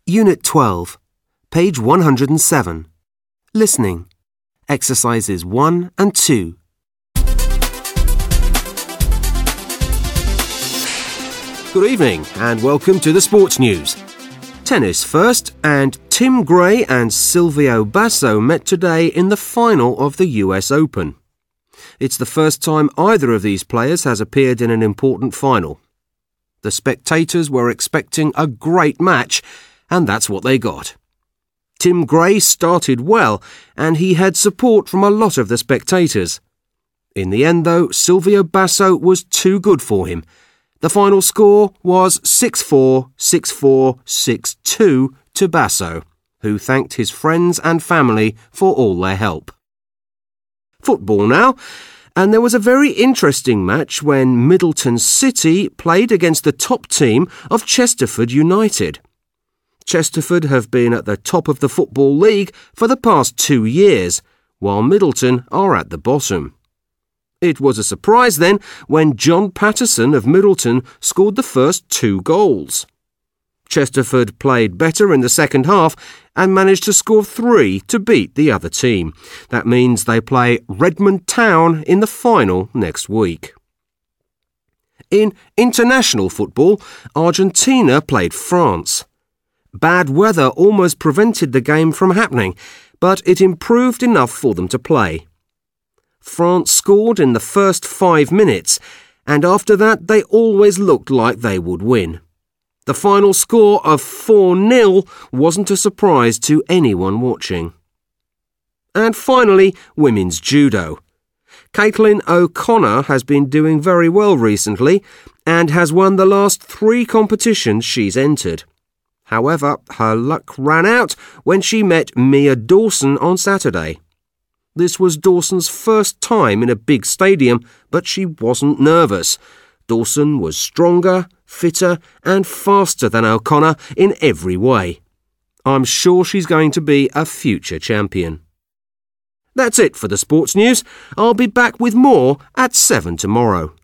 Unit 12, page 107. Listening. Exercises 1 and 2. Good evening and welcome to the sports news. Tennis first, and Tim Gray and Silvio Basso met today in the final of the US Open. It's the first time either of these players has appeared in an important final. The spectators were expecting a great match, and that's what they got. Tim Gray started well, and he had support from a lot of the spectators. In the end, though, Silvio Basso was too good for him. The final score was 6-4, 6-4, 6-2 to Basso, who thanked his friends and family for all their help. Football now, and there was a very interesting match when Middleton City played against the top team of Chesterford United. Chesterford have been at the top of the Football League for the past 2 years, while Middleton are at the bottom. It was a surprise then when John Patterson of Middleton scored the first 2 goals. Chesterford played better in the second half and managed to score 3 to beat the other team. That means they play Redmond Town in the final next week. In international football, Argentina played France. Bad weather almost prevented the game from happening, but it improved enough for them to play. France scored in the first 5 minutes, and after that they always looked like they would win. The final score of 4-0 wasn't a surprise to anyone watching. And finally, women's judo. Caitlin O'Connor has been doing very well recently and has won the last 3 competitions she's entered. However, her luck ran out when she met Mia Dawson on Saturday. This was Dawson's first time in a big stadium, but she wasn't nervous. Dawson was stronger, fitter and faster than O'Connor in every way. I'm sure she's going to be a future champion. That's it for the sports news. I'll be back with more at 7 tomorrow.